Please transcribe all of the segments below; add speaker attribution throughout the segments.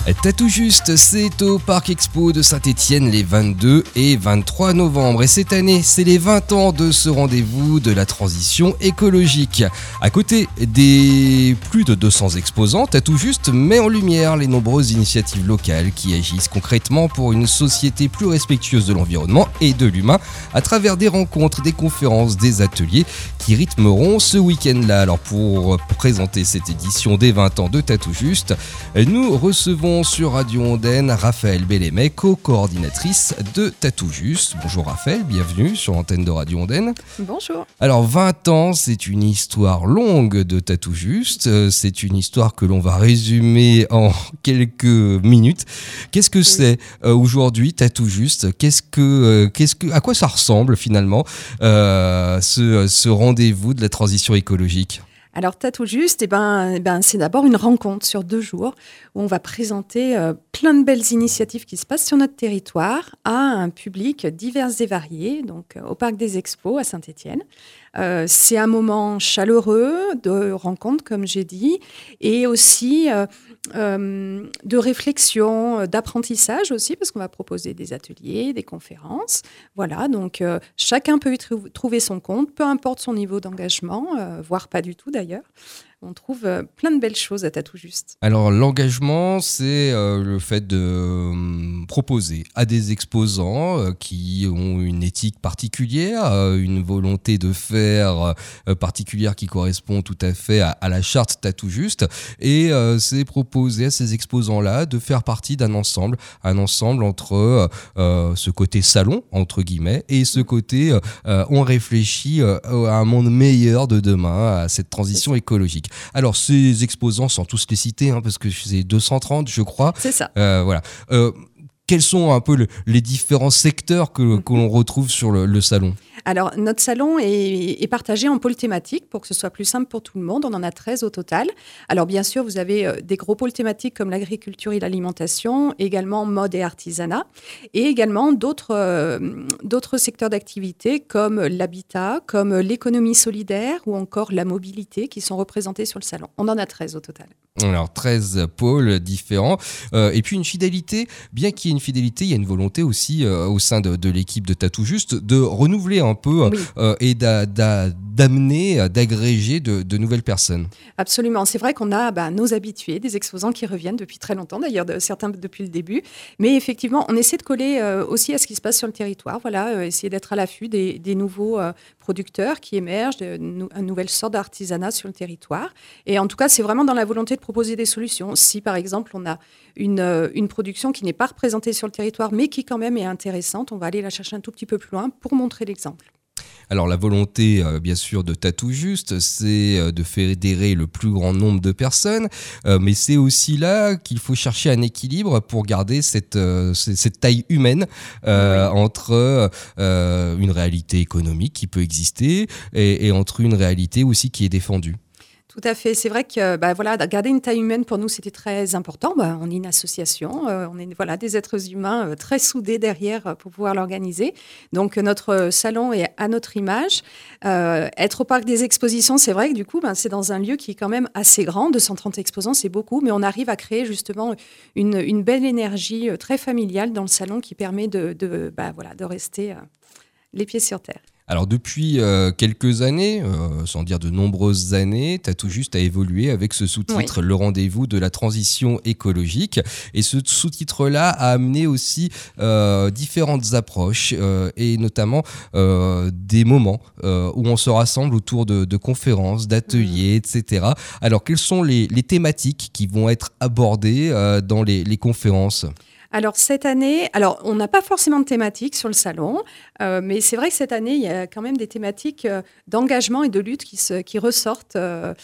Speaker 1: Tatou Juste, c'est au Parc Expo de Saint-Étienne les 22 et 23 novembre. Et cette année, c'est les 20 ans de ce rendez-vous de la transition écologique. À côté des plus de 200 exposants, Tatou Juste met en lumière les nombreuses initiatives locales qui agissent concrètement pour une société plus respectueuse de l'environnement et de l'humain à travers des rencontres, des conférences, des ateliers qui rythmeront ce week-end-là. Alors pour présenter cette édition des 20 ans de Tatou Juste, nous recevons sur Radio Ondaine Raphaël Bellémet, co-coordinatrice de Tatou Juste. Bonjour Raphaël, bienvenue sur l'antenne de Radio Ondaine.
Speaker 2: Bonjour.
Speaker 1: Alors 20 ans, c'est une histoire longue de Tatou Juste. C'est une histoire que l'on va résumer en quelques minutes. Qu'est-ce que c'est aujourd'hui Tatou Juste ? À quoi ça ressemble finalement ce rendez-vous de la transition écologique ?
Speaker 2: Alors, Tatou Juste, c'est d'abord une rencontre sur 2 jours où on va présenter plein de belles initiatives qui se passent sur notre territoire à un public divers et varié, donc au Parc des Expos à Saint-Étienne. C'est un moment chaleureux de rencontre, comme j'ai dit, et aussi de réflexion, d'apprentissage aussi, parce qu'on va proposer des ateliers, des conférences. Voilà, donc chacun peut y trouver son compte, peu importe son niveau d'engagement, voire pas du tout d'ailleurs. On trouve plein de belles choses à Tatou Juste.
Speaker 1: Alors l'engagement, c'est le fait de proposer à des exposants qui ont une éthique particulière, une volonté de faire particulière qui correspond tout à fait à la charte Tatou Juste. Et c'est proposer à ces exposants-là de faire partie d'un ensemble entre ce côté salon, entre guillemets, et ce côté on réfléchit à un monde meilleur de demain, à cette transition écologique. Alors, ces exposants, sans tous les citer, parce que c'est 230, je crois.
Speaker 2: C'est ça.
Speaker 1: Voilà. Quels sont un peu les différents secteurs que l'on retrouve sur le salon ?
Speaker 2: Alors, notre salon est partagé en pôles thématiques pour que ce soit plus simple pour tout le monde. On en a 13 au total. Alors, bien sûr, vous avez des gros pôles thématiques comme l'agriculture et l'alimentation, également mode et artisanat, et également d'autres secteurs d'activité comme l'habitat, comme l'économie solidaire ou encore la mobilité qui sont représentés sur le salon. On en a 13 au total.
Speaker 1: Alors 13 pôles différents et puis une fidélité, bien qu'il y ait une fidélité, il y a une volonté aussi au sein de l'équipe de Tatou Juste de renouveler un peu et d'amener, d'agréger de nouvelles personnes.
Speaker 2: Absolument, c'est vrai qu'on a nos habitués, des exposants qui reviennent depuis très longtemps, d'ailleurs certains depuis le début, mais effectivement on essaie de coller aussi à ce qui se passe sur le territoire, voilà, essayer d'être à l'affût des nouveaux producteurs qui émergent, une nouvelle sorte d'artisanat sur le territoire, et en tout cas c'est vraiment dans la volonté de proposer des solutions. Si par exemple on a une production qui n'est pas représentée sur le territoire mais qui quand même est intéressante, on va aller la chercher un tout petit peu plus loin pour montrer l'exemple.
Speaker 1: Alors la volonté, bien sûr, de Tatou Juste, c'est de fédérer le plus grand nombre de personnes, mais c'est aussi là qu'il faut chercher un équilibre pour garder cette taille humaine entre une réalité économique qui peut exister et entre une réalité aussi qui est défendue.
Speaker 2: Tout à fait. C'est vrai que garder une taille humaine, pour nous, c'était très important. On est une association, on est des êtres humains très soudés derrière pour pouvoir l'organiser. Donc, notre salon est à notre image. Être au Parc des Expositions, c'est vrai que du coup, c'est dans un lieu qui est quand même assez grand. 230 exposants, c'est beaucoup, mais on arrive à créer justement une belle énergie très familiale dans le salon qui permet de rester les pieds sur terre.
Speaker 1: Alors depuis quelques années, sans dire de nombreuses années, Tatou Juste a évolué avec ce sous-titre Le rendez-vous de la transition écologique. Et ce sous-titre-là a amené aussi différentes approches et notamment des moments où on se rassemble autour de conférences, d'ateliers, etc. Alors quelles sont les thématiques qui vont être abordées dans les conférences ?
Speaker 2: Alors cette année, on n'a pas forcément de thématique sur le salon, mais c'est vrai que cette année, il y a quand même des thématiques d'engagement et de lutte qui ressortent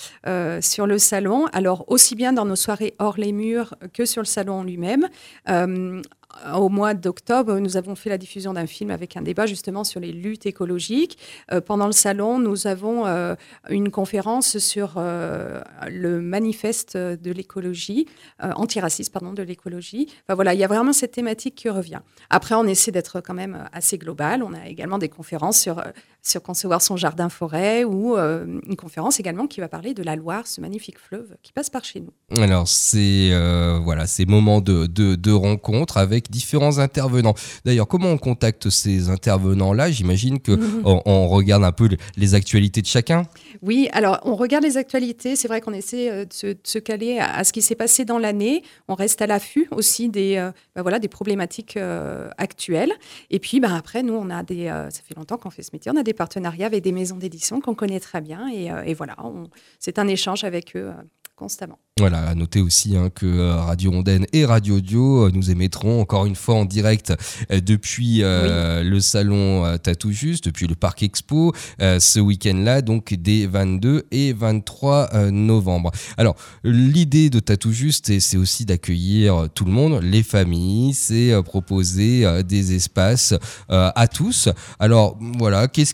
Speaker 2: sur le salon. Alors aussi bien dans nos soirées hors les murs que sur le salon en lui-même. au mois d'octobre, nous avons fait la diffusion d'un film avec un débat justement sur les luttes écologiques. Pendant le salon, nous avons une conférence sur le manifeste de l'écologie, antiraciste, pardon, de l'écologie. Enfin, voilà, il y a vraiment cette thématique qui revient. Après, on essaie d'être quand même assez global. On a également des conférences sur concevoir son jardin-forêt ou une conférence également qui va parler de la Loire, ce magnifique fleuve qui passe par chez nous.
Speaker 1: Alors, c'est ces moments de rencontre avec différents intervenants. D'ailleurs, comment on contacte ces intervenants-là ? J'imagine qu'on regarde un peu les actualités de chacun.
Speaker 2: Oui, alors on regarde les actualités. C'est vrai qu'on essaie de se caler à ce qui s'est passé dans l'année. On reste à l'affût aussi des problématiques actuelles. Et puis après, nous, on a ça fait longtemps qu'on fait ce métier. On a des partenariats avec des maisons d'édition qu'on connaît très bien. Et voilà, c'est un échange avec eux constamment.
Speaker 1: Voilà, à noter aussi que Radio Ondaine et Radio Dio nous émettront encore une fois en direct depuis le salon Tatou Juste, depuis le Parc Expo, ce week-end-là, donc des 22 et 23 novembre. Alors, l'idée de Tatou Juste, c'est aussi d'accueillir tout le monde, les familles, c'est proposer des espaces à tous. Alors, voilà, qu'est-ce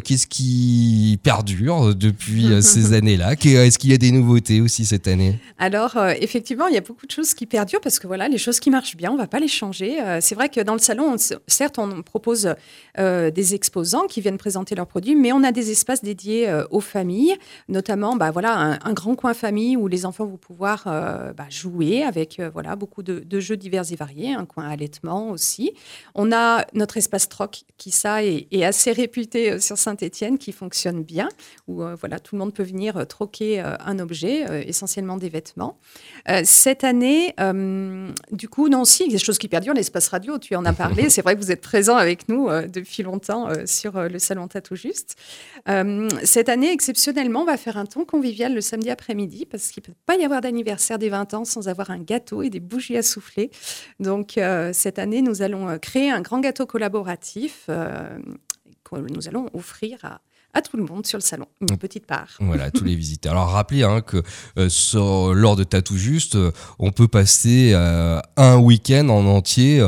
Speaker 1: qui perdure depuis ces années-là ? Est-ce qu'il y a des nouveautés aussi cette année ?
Speaker 2: Alors, effectivement, il y a beaucoup de choses qui perdurent parce que voilà, les choses qui marchent bien, on ne va pas les changer. C'est vrai que dans le salon, certes, on propose des exposants qui viennent présenter leurs produits, mais on a des espaces dédiés aux familles, notamment un grand coin famille où les enfants vont pouvoir jouer avec beaucoup de jeux divers et variés, un coin allaitement aussi. On a notre espace troc qui, est assez réputé sur Saint-Étienne, qui fonctionne bien, où tout le monde peut venir troquer un objet, essentiellement des vêtements. Cette année, du coup, non, si, il y a des choses qui perdurent, l'espace radio, tu en as parlé. C'est vrai que vous êtes présent avec nous depuis longtemps sur le salon Tatou Juste. Cette année, exceptionnellement, on va faire un ton convivial le samedi après-midi parce qu'il ne peut pas y avoir d'anniversaire des 20 ans sans avoir un gâteau et des bougies à souffler. Donc, cette année, nous allons créer un grand gâteau collaboratif que nous allons offrir à tout le monde sur le salon, une petite part.
Speaker 1: Voilà, tous les visiteurs. Alors rappelez que lors de Tatou Juste, on peut passer un week-end en entier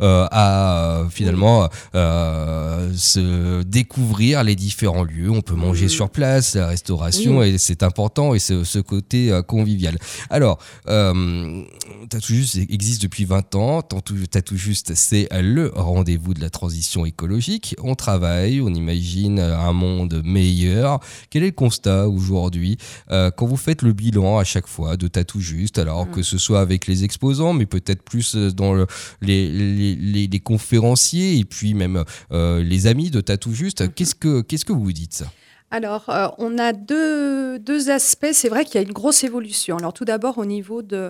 Speaker 1: à finalement se découvrir les différents lieux. On peut manger sur place, la restauration, et c'est important, et c'est ce côté convivial. Alors, Tatou Juste existe depuis 20 ans. Tatou Juste, c'est le rendez-vous de la transition écologique. On travaille, on imagine un monde meilleur. Quel est le constat aujourd'hui quand vous faites le bilan à chaque fois de Tatou Juste, alors que ce soit avec les exposants, mais peut-être plus dans les conférenciers et puis même les amis de Tatou Juste, qu'est-ce que vous dites ?
Speaker 2: Alors, on a deux aspects. C'est vrai qu'il y a une grosse évolution. Alors, tout d'abord, au niveau de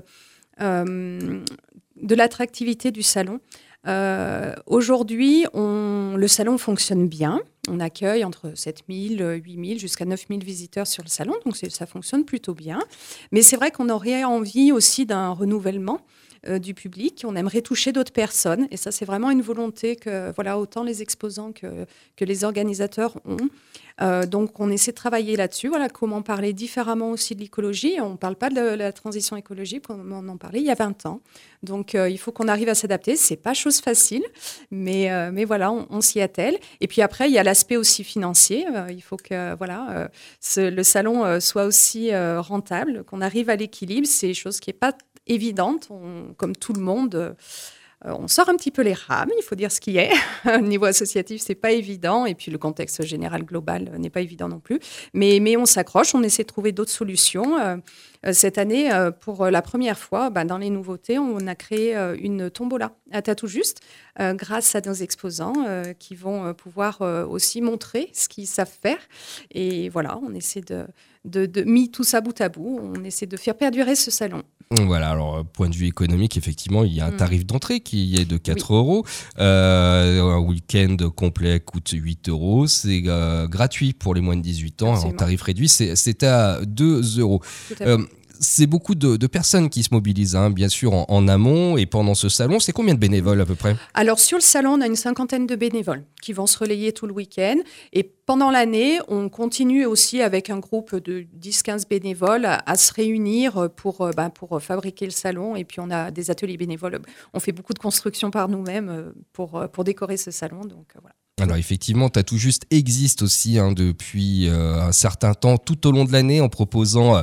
Speaker 2: l'attractivité du salon. Aujourd'hui, le salon fonctionne bien. On accueille entre 7 000, 8 000 jusqu'à 9 000 visiteurs sur le salon, donc ça fonctionne plutôt bien. Mais c'est vrai qu'on aurait envie aussi d'un renouvellement du public. On aimerait toucher d'autres personnes, et ça, c'est vraiment une volonté que autant les exposants que les organisateurs ont. Donc, on essaie de travailler là-dessus. Voilà, comment parler différemment aussi de l'écologie. On ne parle pas de la transition écologique comme on en parlait il y a 20 ans. Donc, il faut qu'on arrive à s'adapter. Ce n'est pas chose facile, mais voilà, on s'y attelle. Et puis après, il y a l'aspect aussi financier. Il faut que le salon soit aussi rentable, qu'on arrive à l'équilibre. C'est une chose qui n'est pas évidente. Comme tout le monde, on sort un petit peu les rames, il faut dire ce qui est. Au niveau associatif, c'est pas évident. Et puis, le contexte général global n'est pas évident non plus. Mais on s'accroche, on essaie de trouver d'autres solutions. Cette année, pour la première fois, dans les nouveautés, on a créé une tombola à Tatou Juste grâce à nos exposants qui vont pouvoir aussi montrer ce qu'ils savent faire. Et voilà, on essaie de mis tout ça bout à bout, on essaie de faire perdurer ce salon.
Speaker 1: Voilà, alors point de vue économique, effectivement, il y a un tarif d'entrée qui est de 4 euros. Un week-end complet coûte 8 euros. C'est gratuit pour les moins de 18 ans. En tarif réduit, c'est à 2 euros. c'est beaucoup de personnes qui se mobilisent, hein, bien sûr, en amont et pendant ce salon. C'est combien de bénévoles à peu près ?
Speaker 2: Alors sur le salon, on a une 50aine de bénévoles qui vont se relayer tout le week-end. Et pendant l'année, on continue aussi avec un groupe de 10-15 bénévoles à se réunir pour fabriquer le salon. Et puis on a des ateliers bénévoles. On fait beaucoup de construction par nous-mêmes pour décorer ce salon. Donc voilà.
Speaker 1: Alors effectivement, Tatou Juste existe aussi depuis un certain temps, tout au long de l'année, en proposant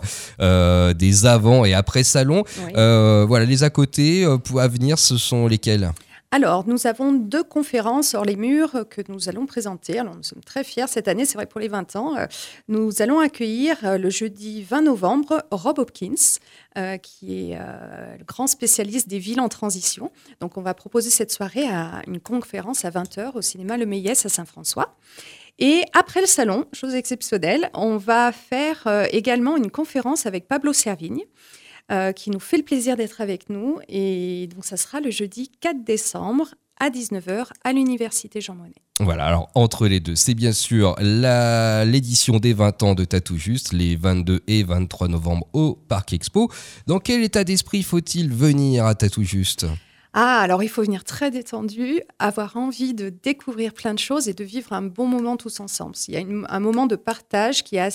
Speaker 1: des avant et après salons.
Speaker 2: Oui.
Speaker 1: Voilà, les à côté à venir, ce sont lesquels ?
Speaker 2: Alors, nous avons 2 conférences hors les murs que nous allons présenter. Alors, nous sommes très fiers cette année, c'est vrai pour les 20 ans. Nous allons accueillir le jeudi 20 novembre Rob Hopkins, qui est le grand spécialiste des villes en transition. Donc, on va proposer cette soirée à une conférence à 20h au cinéma Le Méliès à Saint-François. Et après le salon, chose exceptionnelle, on va faire également une conférence avec Pablo Servigne, qui nous fait le plaisir d'être avec nous. Et donc, ça sera le jeudi 4 décembre à 19h à l'Université Jean Monnet.
Speaker 1: Voilà, alors entre les deux, c'est bien sûr l'édition des 20 ans de Tatou Juste, les 22 et 23 novembre au Parc Expo. Dans quel état d'esprit faut-il venir à Tatou Juste ?
Speaker 2: Alors il faut venir très détendu, avoir envie de découvrir plein de choses et de vivre un bon moment tous ensemble. Il y a un moment de partage qui est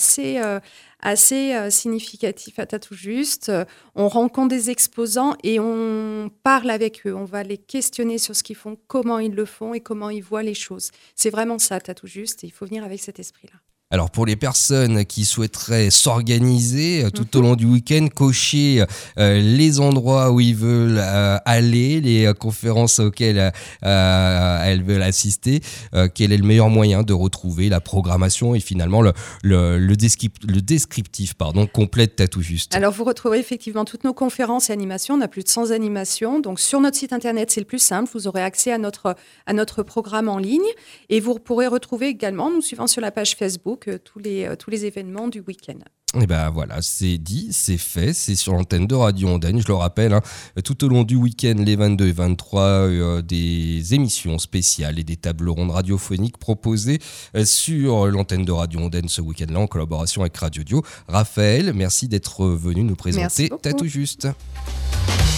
Speaker 2: assez significatif à Tatou Juste. On rencontre des exposants et on parle avec eux. On va les questionner sur ce qu'ils font, comment ils le font et comment ils voient les choses. C'est vraiment ça, Tatou Juste, et il faut venir avec cet esprit-là.
Speaker 1: Alors pour les personnes qui souhaiteraient s'organiser tout au long du week-end, cocher les endroits où ils veulent aller, les conférences auxquelles elles veulent assister, quel est le meilleur moyen de retrouver la programmation et finalement le descriptif complet de Tatou Juste ?
Speaker 2: Alors vous retrouverez effectivement toutes nos conférences et animations, on a plus de 100 animations, donc sur notre site internet c'est le plus simple, vous aurez accès à notre programme en ligne et vous pourrez retrouver également, nous suivant sur la page Facebook, tous les événements du week-end.
Speaker 1: Et ben voilà, c'est dit, c'est fait, c'est sur l'antenne de Radio Ondaine, je le rappelle, tout au long du week-end, les 22 et 23, des émissions spéciales et des tables rondes radiophoniques proposées sur l'antenne de Radio Ondaine ce week-end-là en collaboration avec Radio Dio. Raphaël, merci d'être venu nous présenter Tatou Juste.